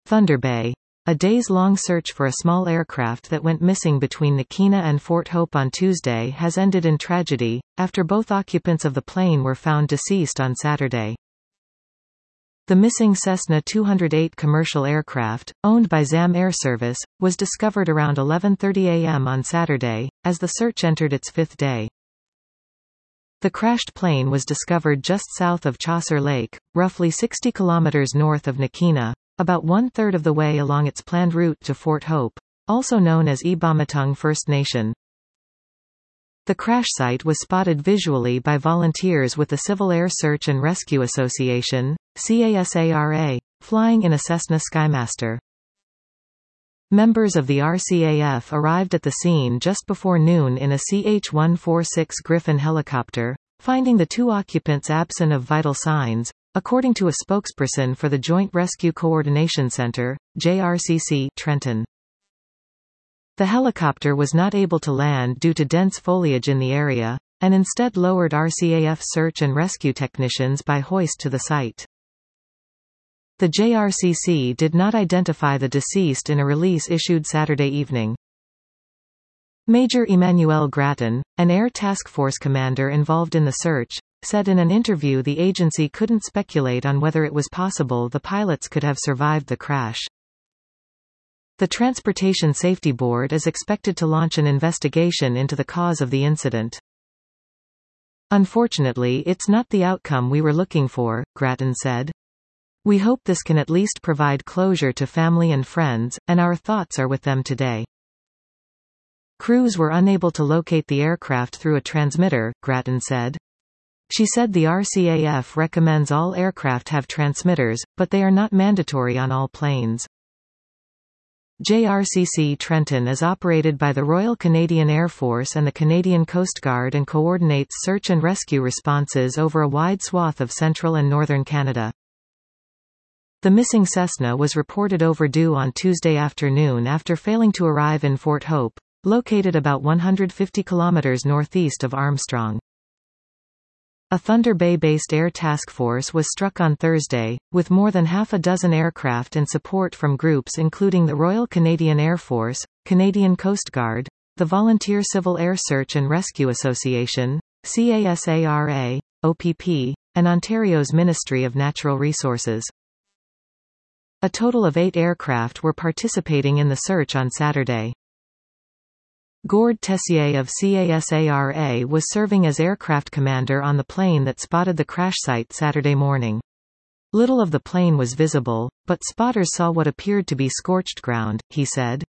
Thunder Bay. A days-long search for a small aircraft that went missing between Nakina and Fort Hope on Tuesday has ended in tragedy, after both occupants of the plane were found deceased on Saturday. The missing Cessna 208 commercial aircraft, owned by ZAM Air Service, was discovered around 11:30 a.m. on Saturday, as the search entered its fifth day. The crashed plane was discovered just south of Chaucer Lake, roughly 60 kilometers north of Nakina, about one-third of the way along its planned route to Fort Hope, also known as Ibamatong First Nation. The crash site was spotted visually by volunteers with the Civil Air Search and Rescue Association, CASARA, flying in a Cessna Skymaster. Members of the RCAF arrived at the scene just before noon in a CH-146 Griffin helicopter, finding the two occupants absent of vital signs, according to a spokesperson for the Joint Rescue Coordination Center, JRCC, Trenton. The helicopter was not able to land due to dense foliage in the area, and instead lowered RCAF search and rescue technicians by hoist to the site. The JRCC did not identify the deceased in a release issued Saturday evening. Major Emmanuel Gratton, an Air Task Force commander involved in the search, said in an interview the agency couldn't speculate on whether it was possible the pilots could have survived the crash. The Transportation Safety Board is expected to launch an investigation into the cause of the incident. Unfortunately, it's not the outcome we were looking for, Gratton said. We hope this can at least provide closure to family and friends, and our thoughts are with them today. Crews were unable to locate the aircraft through a transmitter, Gratton said. She said the RCAF recommends all aircraft have transmitters, but they are not mandatory on all planes. JRCC Trenton is operated by the Royal Canadian Air Force and the Canadian Coast Guard and coordinates search and rescue responses over a wide swath of central and northern Canada. The missing Cessna was reported overdue on Tuesday afternoon after failing to arrive in Fort Hope, located about 150 kilometers northeast of Armstrong. A Thunder Bay-based air task force was struck on Thursday, with more than half a dozen aircraft and support from groups including the Royal Canadian Air Force, Canadian Coast Guard, the Volunteer Civil Air Search and Rescue Association, CASARA, OPP, and Ontario's Ministry of Natural Resources. A total of 8 aircraft were participating in the search on Saturday. Gord Tessier of CASARA was serving as aircraft commander on the plane that spotted the crash site Saturday morning. Little of the plane was visible, but spotters saw what appeared to be scorched ground, he said.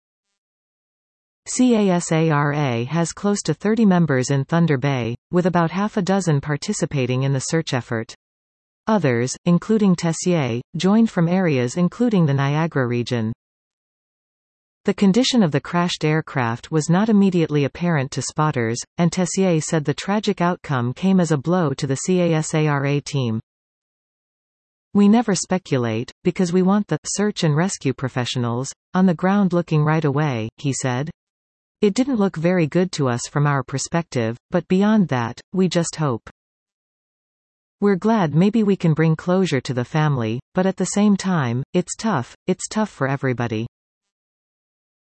CASARA has close to 30 members in Thunder Bay, with about half a dozen participating in the search effort. Others, including Tessier, joined from areas including the Niagara region. The condition of the crashed aircraft was not immediately apparent to spotters, and Tessier said the tragic outcome came as a blow to the CASARA team. We never speculate, because we want the search and rescue professionals on the ground looking right away, he said. It didn't look very good to us from our perspective, but beyond that, we just hope. We're glad maybe we can bring closure to the family, but at the same time, it's tough for everybody.